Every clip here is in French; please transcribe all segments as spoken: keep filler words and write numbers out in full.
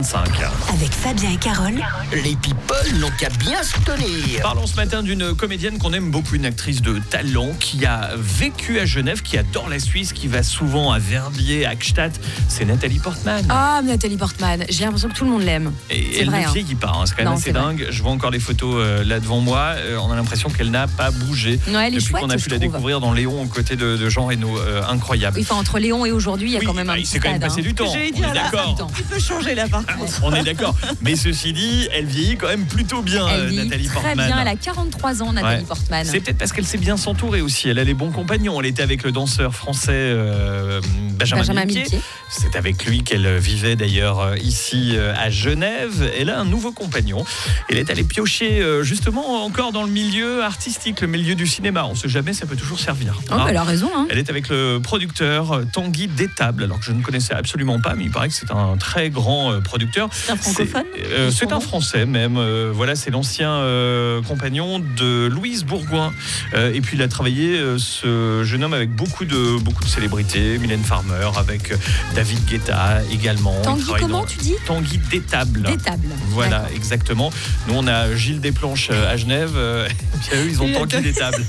cinq. Avec Fabien et Carole, Les people n'ont qu'à bien se tenir. Parlons ce matin d'une comédienne qu'on aime beaucoup, une actrice de talent qui a vécu à Genève, qui adore la Suisse, qui va souvent à Verbier, à Gstaad. C'est Nathalie Portman. Ah, Nathalie Portman, j'ai l'impression que tout le monde l'aime. Et c'est elle vrai, ne hein. vieillit pas, hein. C'est quand même Non, assez c'est vrai. dingue. Je vois encore les photos euh, là devant moi. Euh, on a l'impression qu'elle n'a pas bougé Non, elle est depuis chouette, qu'on a je pu la trouve. découvrir dans Léon aux côtés de, de Jean Reno. Euh, incroyable. Enfin, entre Léon et aujourd'hui, il y a Oui, quand même bah, un il petit s'est quand même stade, passé hein. du temps. J'allais On dire, est là, d'accord. il peut changer là par contre. On est d'accord. Mais ceci dit, elle vieillit quand même plutôt bien, Elle euh, vit Nathalie très Portman. bien, elle a quarante-trois ans, Nathalie Ouais. Portman. C'est peut-être parce qu'elle sait bien s'entourer aussi. Elle a les bons compagnons. Elle était avec le danseur français euh, Benjamin, Benjamin Millepied. Millepied. C'est avec lui qu'elle vivait d'ailleurs euh, ici euh, à Genève. Elle a un nouveau compagnon. Elle est allée piocher euh, justement encore dans le milieu artistique, le milieu du cinéma. On ne sait jamais, ça peut toujours servir. Oh, bah, elle a raison, hein. Elle est avec le producteur euh, Tanguy Détable, alors que je ne connaissais absolument pas, mais il paraît que c'est un très grand euh, producteur. C'est un francophone C'est, euh, c'est un Français même. Euh, voilà, c'est l'ancien euh, compagnon de Louise Bourgoin. Euh, et puis il a travaillé, euh, ce jeune homme, avec beaucoup de, beaucoup de célébrités. Mylène Farmer, avec euh, David Guetta également. Il Tanguy, travaille comment dans- tu dis Tanguy Détable. Détable. Voilà, D'accord. exactement. Nous, on a Gilles Desplanches euh, à Genève. Euh, et puis eux, ils ont Il a Tanguy deux- Détable.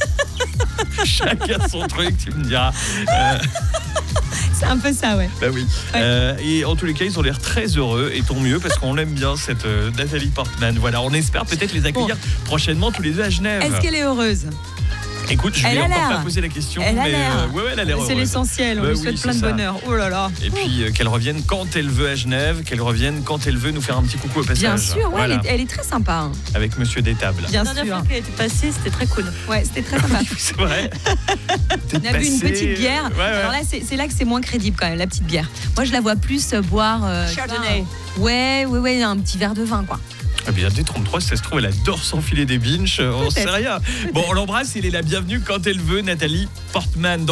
Chacun son truc, tu me diras. Euh, C'est un peu ça, ouais. bah oui. Euh, et en tous les cas, ils ont l'air très heureux, et tant mieux parce qu'on l'aime bien, cette euh, Nathalie Portman. Voilà, on espère peut-être les accueillir prochainement tous les deux à Genève. Est-ce qu'elle est heureuse? Écoute, je Elle lui ai a encore l'air. pas posé la question, Elle a mais l'air. euh, ouais, ouais, elle a l'air C'est heureuse. l'essentiel, on Bah lui oui, souhaite c'est plein de ça. bonheur. Oh là là. Et puis euh, qu'elle revienne quand elle veut à Genève, qu'elle revienne quand elle veut nous faire un petit coucou au passage. Bien sûr, ouais, Voilà, elle, est, elle est très sympa, hein. avec Monsieur Détable. Bien La dernière sûr. fois qu'elle était passée, c'était très cool. Ouais, c'était très sympa. C'est vrai. On a bu une petite bière. Ouais, ouais. Alors là, c'est, c'est là que c'est moins crédible quand même, la petite bière. Moi, je la vois plus euh, boire. euh, je sais pas, Chardonnay. euh, Ouais, ouais, ouais, un petit verre de vin, quoi. Eh bien, D trente-trois, si ça se trouve, elle adore s'enfiler des binges. On sait rien. Bon, on l'embrasse, il est la bienvenue quand elle veut, Nathalie Portman.